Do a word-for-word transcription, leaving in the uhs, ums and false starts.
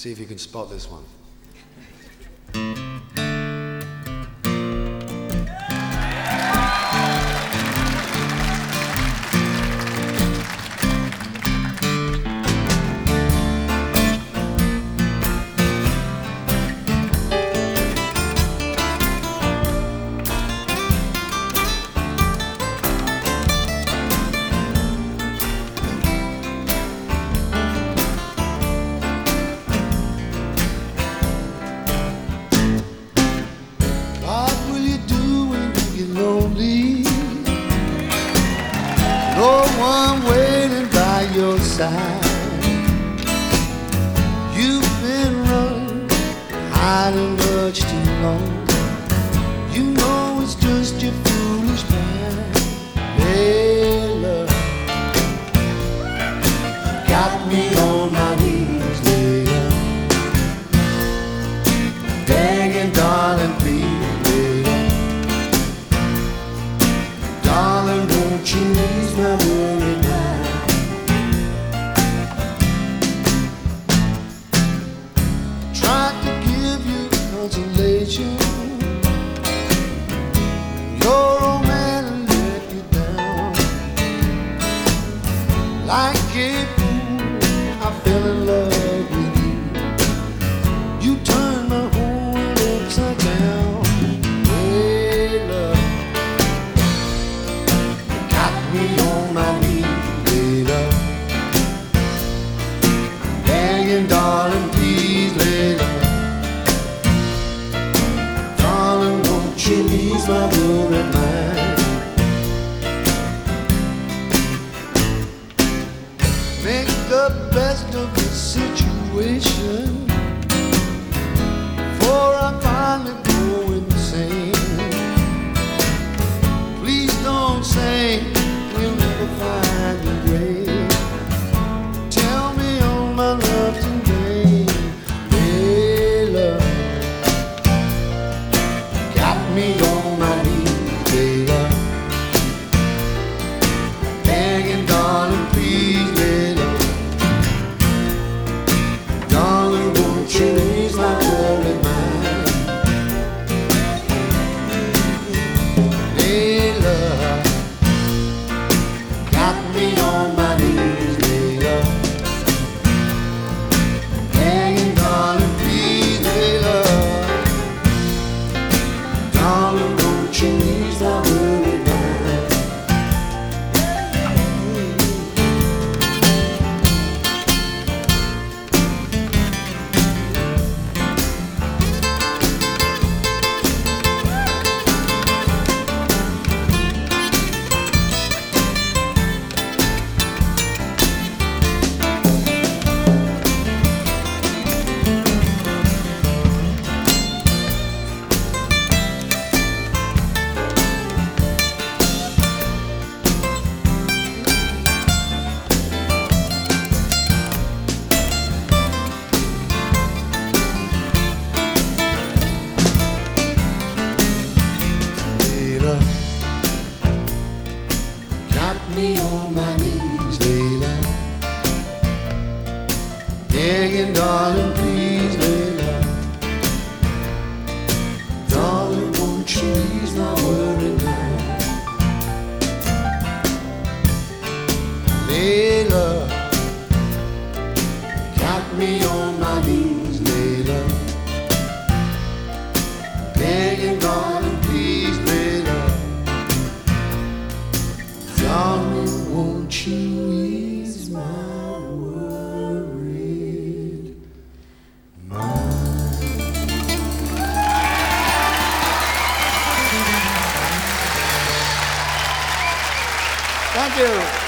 See if you can spot this one. No one waiting by your side. You've been running, hiding much too long. You know it's just your foolish pride. Hey, love, got me on my knees, later, begging, darling, please, later, darling, won't you ease my worried mind? Tried to give you consolation. Your old man let you down. Like a fool, I fell in love with you. You turned my whole world upside down. Hey, love, got me on my knees, later, begging, darling, please, later, darling, won't you ease my worried mind? Make the best of the situation, for I finally go insane. Please don't say we'll never find a grave. Tell me all my love's in vain. Hey, love, got me on my knees, later, begging, darling, please, later, darling, won't you ease my worried mind? Hey, love, got me on my knees, later, begging, darling, please, later, darling, won't you ease my worried mind? Later, got me on my knees, later, begging, darling, please, later, darling, won't you ease my worried mind? Later, got me on my knees, later, begging, darling, please, later, darling, won't you ease my worried mind? Thank you.